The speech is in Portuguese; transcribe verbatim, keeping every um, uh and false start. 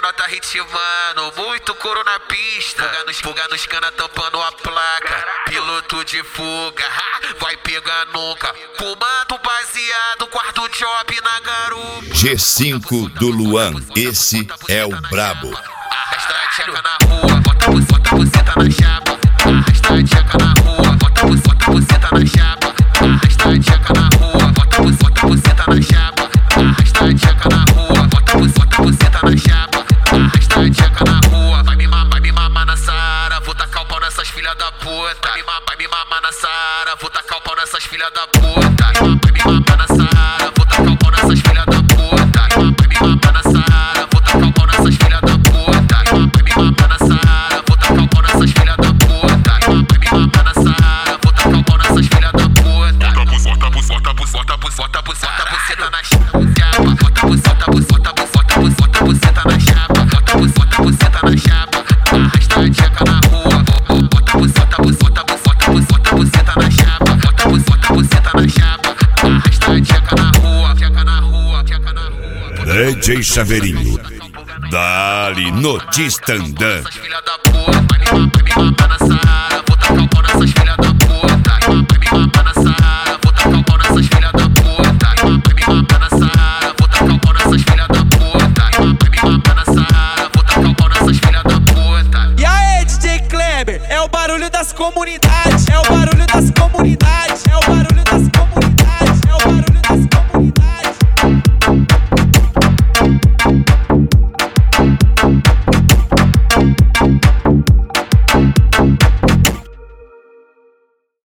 nota ritmando, muito couro na pista. Fuga nos, fuga nos cana tampando a placa. Piloto de fuga, ha, vai pegar nunca. Fumando baseado, quarto job na garupa. G cinco do Luan, esse é o brabo. Arrasta a tcheca na rua, bota, bota a buceta na chapa. Arrasta a tcheca na rua, bota, bota a buceta na chapa. Arrasta a tcheca na rua, bota, bota a buceta na chapa. Arrasta a tcheca na rua, bota, bota a buceta na chapa. Arrasta a tcheca na rua, vai me mamar, vai me mamar na Sara. Vou tacar o pau nessas filha da puta. Vai me mamar, vai me mamar na Sara. Vou tacar o pau nessas filha da puta. Vai me mamar na Sara. Vou tacar o pau nessas filha da puta. Vai me mamar na Sara. Vou tacar o pau nessas filha da puta. Vai me mamar na Sara. Vou tacar o pau nessas filha da puta. Vai me mamar na Sara. Vou tacar o pau nessas filha da puta. Bota a buzota, buzota, buzota, buzota, buceta na chapa. Bota a buzota, buzota, buzota, buzota, buceta na chapa. Bota a buzota, buzeta na chapa. Arrasta a tcheca na rua. Bota a buzota, buzota, buzota, buzota, buceta na chapa. Bota a buzota, buzeta na chapa. Arrasta a tcheca na rua, tcheca na rua, tcheca na rua. D J Chaveirinho, dali no Tistandã. Filha da puta, vai me mamar, vai me mamar.